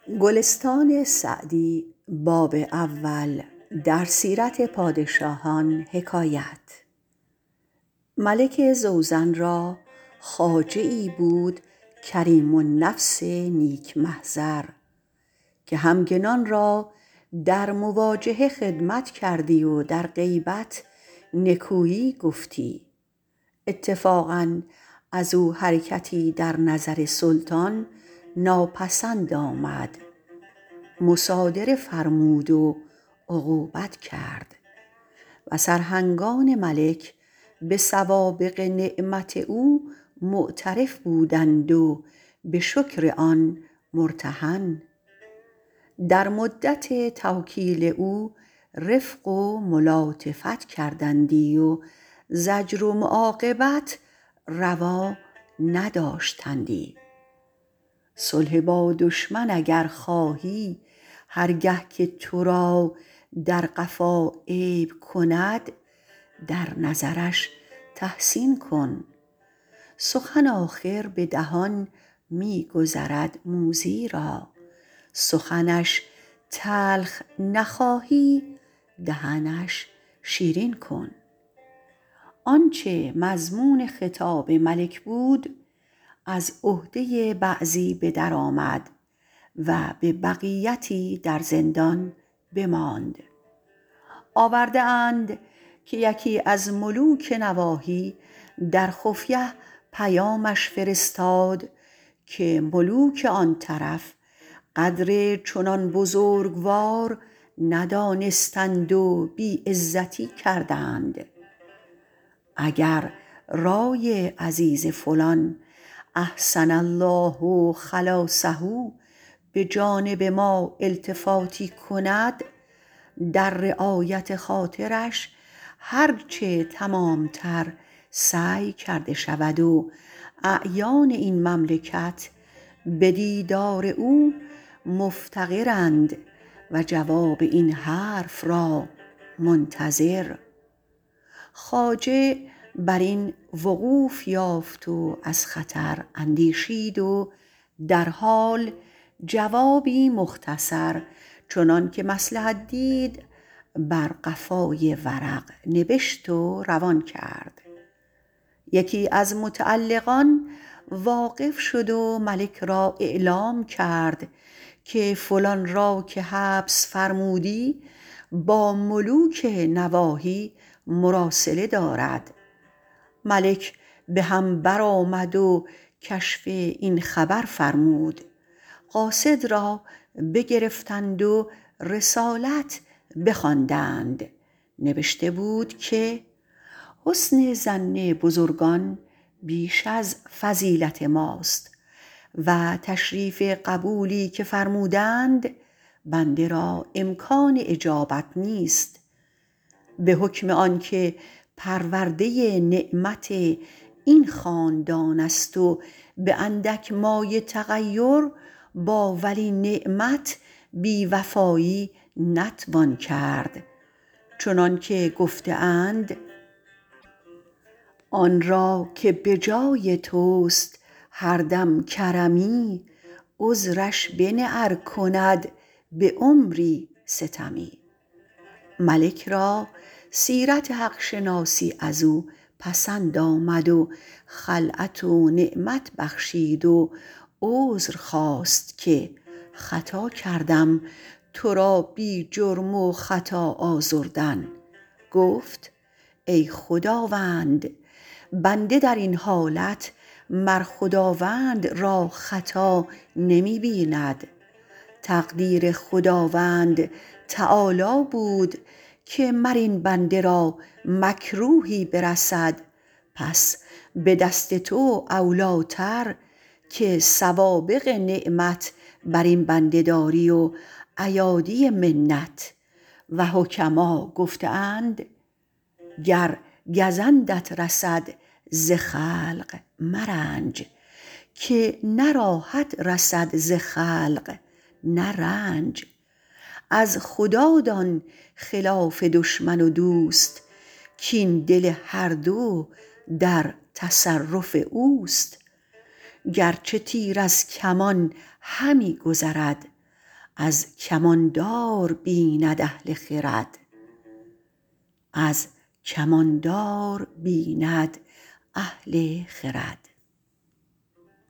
ملک زوزن را خواجه ای بود کریم النفس نیک محضر که همگنان را در مواجهه خدمت کردی و در غیبت نکویی گفتی. اتفاقا از او حرکتی در نظر سلطان ناپسند آمد، مصادره فرمود و عقوبت کرد و سرهنگان ملک به سوابق نعمت او معترف بودند و به شکر آن مرتهن. در مدت توکیل او رفق و ملاطفت کردندی و زجر و معاقبت روا نداشتندی. صلح با دشمن اگر خواهی هر گه که تو را در قفا عیب کند در نظرش تحسین کن. سخن آخر به دهان می گذرد موذی را، سخنش تلخ نخواهی دهنش شیرین کن. آنچه مضمون خطاب ملک بود از عهده بعضی به در آمد و به بقیتی در زندان بماند. آورده اند که یکی از ملوک نواحی در خفیه پیامش فرستاد که ملوک آن طرف قدر چنان بزرگوار ندانستند و بی عزتی کردند. اگر رای عزیز فلان احسن الله خلاصه به جانب ما التفاتی کند در رعایت خاطرش هرچه تمامتر سعی کرده شود و اعیان این مملکت به دیدار او مفتقرند و جواب این حرف را منتظر. خواجه بر این وقوف یافت و از خطر اندیشید و در حال جوابی مختصر چنان که مصلحت دید بر قفای ورق نبشت و روان کرد. یکی از متعلقان واقف شد و ملک را اعلام کرد که فلان را که حبس فرمودی با ملوک نواحی مراسله دارد. ملک به هم برآمد و کشف این خبر فرمود. قاصد را بگرفتند و رسالت بخواندند. نبشته بود که حسن ظن بزرگان بیش از فضیلت ماست و تشریف قبولی که فرمودند بنده را امکان اجابت نیست. به حکم آن که پرورده نعمت این خاندان است و به اندک مایه تغیر با ولی نعمت بی وفایی نتوان کرد. چنان که گفته اند آن را که به جای توست هر دم کرمی عذرش بنه ار کند به عمری ستمی. ملک را سیرت حق شناسی از او پسند آمد و خلعت و نعمت بخشید و عذر خواست که خطا کردم تو را بی جرم و خطا آزردن. گفت ای خداوند بنده در این حالت مر خداوند را خطا نمی بیند. تقدیر خداوند تعالی بود که مر این بنده را مکروهی برسد، پس به دست تو اولیتر که سوابق نعمت بر این بنده داری و ایادی منت. و حکما گفته اند گر گزندت رسد ز خلق مرنج که نه راحت رسد ز خلق نه رنج. از خدا دان خلاف دشمن و دوست کین دل هر دو در تصرف اوست. گرچه تیر از کمان همی گذرد از کماندار بیند اهل خرد